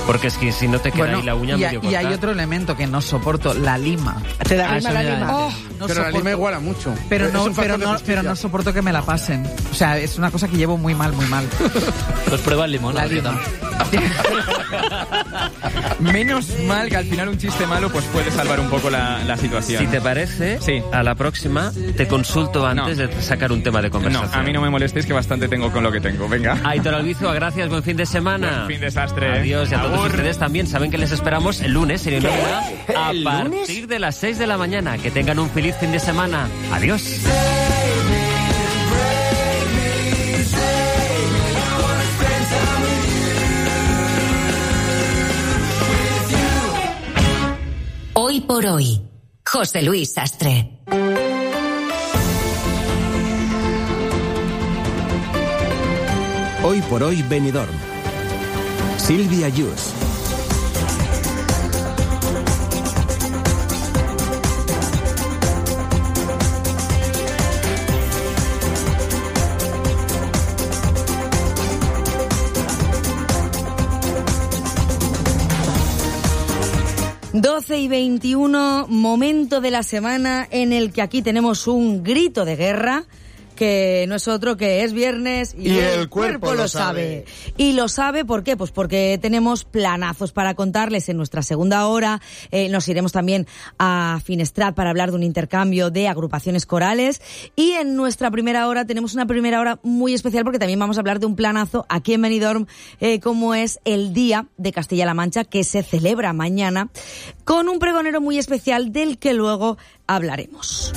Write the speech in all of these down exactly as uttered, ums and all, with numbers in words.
Porque es que si no te queda bueno, ahí la uña y, medio cortada. Y hay otro elemento que no soporto, la lima. ¿Te da Ah, lima la lima? Oh, pero no soporto. la lima iguala mucho. Pero Es no, un factor pero, de no, justicia. pero no soporto que me la pasen. O sea, es una cosa que llevo muy mal, muy mal. Pues prueba el limón. La a ver qué lima. tal. Menos mal que al final un chiste malo pues puede salvar un poco la, la situación. Si te parece, Sí. a la próxima te consulto antes No. de sacar un tema de No, conversación. a mí no me molestéis que bastante tengo con lo que tengo. Venga. Aitor Albizua, gracias, buen fin de semana. Buen fin desastre. Adiós, y a todos Agur. ustedes también saben que les esperamos el lunes, en Novedad, a ¿El partir lunes? de las seis de la mañana. Que tengan un feliz fin de semana. Adiós. Hoy por hoy, José Luis Sastre. Hoy por hoy Benidorm. Silvia Yus. doce y veintiuno, momento de la semana en el que aquí tenemos un grito de guerra, que no es otro que es viernes y, Y el, el cuerpo, cuerpo lo lo sabe. sabe. Y lo sabe, ¿por qué? Pues porque tenemos planazos para contarles en nuestra segunda hora. Eh, nos iremos también a Finestrat para hablar de un intercambio de agrupaciones corales. Y en nuestra primera hora tenemos una primera hora muy especial porque también vamos a hablar de un planazo aquí en Benidorm, eh, como es el Día de Castilla-La Mancha, que se celebra mañana, con un pregonero muy especial del que luego hablaremos.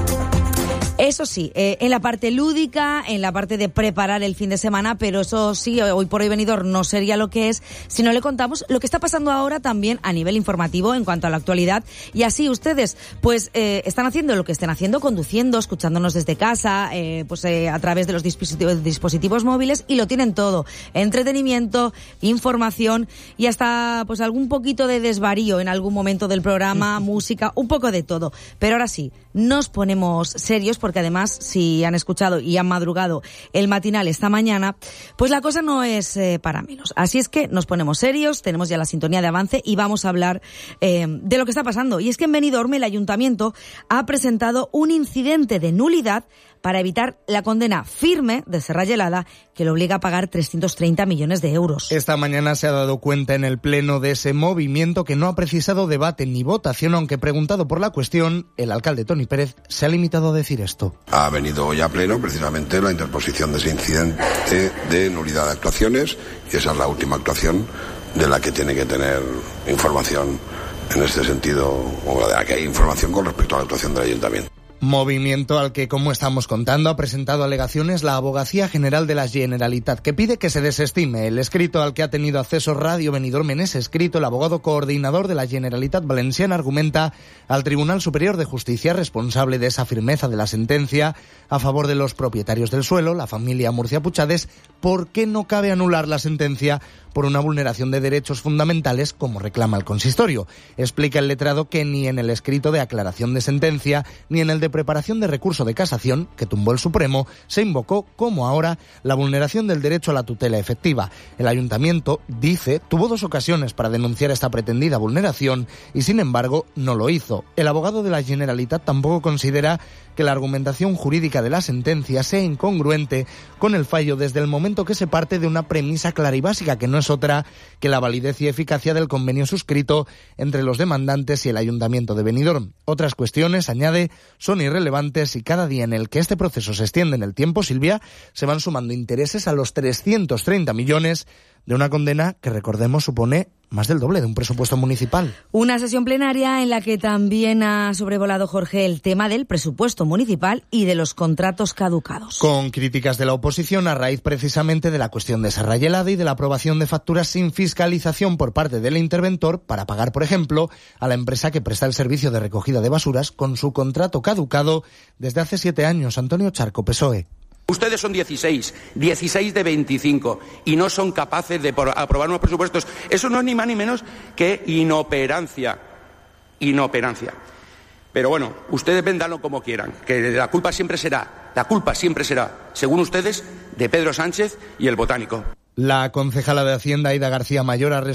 Eso sí, eh, en la parte lúdica, en la parte de preparar el fin de semana, pero eso sí, hoy por hoy Benidorm no sería lo que es si no le contamos lo que está pasando ahora también a nivel informativo en cuanto a la actualidad, y así ustedes pues eh, están haciendo lo que estén haciendo, conduciendo, escuchándonos desde casa, eh, pues eh, a través de los dispositivos, dispositivos móviles, y lo tienen todo: entretenimiento, información y hasta pues algún poquito de desvarío en algún momento del programa, música, un poco de todo. Pero ahora sí, nos ponemos serios, porque además, si han escuchado y han madrugado el matinal esta mañana, pues la cosa no es eh, para menos. Así es que nos ponemos serios, tenemos ya la sintonía de avance y vamos a hablar eh, de lo que está pasando. Y es que en Benidorm el ayuntamiento ha presentado un incidente de nulidad para evitar la condena firme de Serra Gelada, que le obliga a pagar trescientos treinta millones de euros. Esta mañana se ha dado cuenta en el Pleno de ese movimiento que no ha precisado debate ni votación, aunque preguntado por la cuestión, el alcalde Toni Pérez se ha limitado a decir esto. Ha venido hoy a pleno precisamente la interposición de ese incidente de nulidad de actuaciones, y esa es la última actuación de la que tiene que tener información en este sentido, o de la que hay información con respecto a la actuación del ayuntamiento. Movimiento al que, como estamos contando, ha presentado alegaciones la Abogacía General de la Generalitat, que pide que se desestime el escrito al que ha tenido acceso Radio Benidorm. En ese escrito, el abogado coordinador de la Generalitat Valenciana argumenta al Tribunal Superior de Justicia, responsable de esa firmeza de la sentencia a favor de los propietarios del suelo, la familia Murcia Puchades, por qué no cabe anular la sentencia por una vulneración de derechos fundamentales, como reclama el consistorio. Explica el letrado que ni en el escrito de aclaración de sentencia, ni en el de preparación de recurso de casación, que tumbó el Supremo, se invocó, como ahora, la vulneración del derecho a la tutela efectiva. El ayuntamiento, dice, tuvo dos ocasiones para denunciar esta pretendida vulneración y, sin embargo, no lo hizo. El abogado de la Generalitat tampoco considera que la argumentación jurídica de la sentencia sea incongruente con el fallo desde el momento que se parte de una premisa clara y básica, que no es otra que la validez y eficacia del convenio suscrito entre los demandantes y el Ayuntamiento de Benidorm. Otras cuestiones, añade, son irrelevantes, y cada día en el que este proceso se extiende en el tiempo, Silvia, se van sumando intereses a los trescientos treinta millones de una condena que, recordemos, supone más del doble de un presupuesto municipal. Una sesión plenaria en la que también ha sobrevolado, Jorge, el tema del presupuesto municipal y de los contratos caducados. Con críticas de la oposición a raíz precisamente de la cuestión de Serra Gelada y de la aprobación de facturas sin fiscalización por parte del interventor para pagar, por ejemplo, a la empresa que presta el servicio de recogida de basuras con su contrato caducado desde hace siete años. Antonio Charco, P S O E. Ustedes son dieciséis, dieciséis de veinticinco, y no son capaces de aprobar unos presupuestos. Eso no es ni más ni menos que inoperancia. Inoperancia. Pero bueno, ustedes véndanlo como quieran, que la culpa siempre será, la culpa siempre será, según ustedes, de Pedro Sánchez y el Botánico. La concejala de Hacienda, Aida García Mayor, ha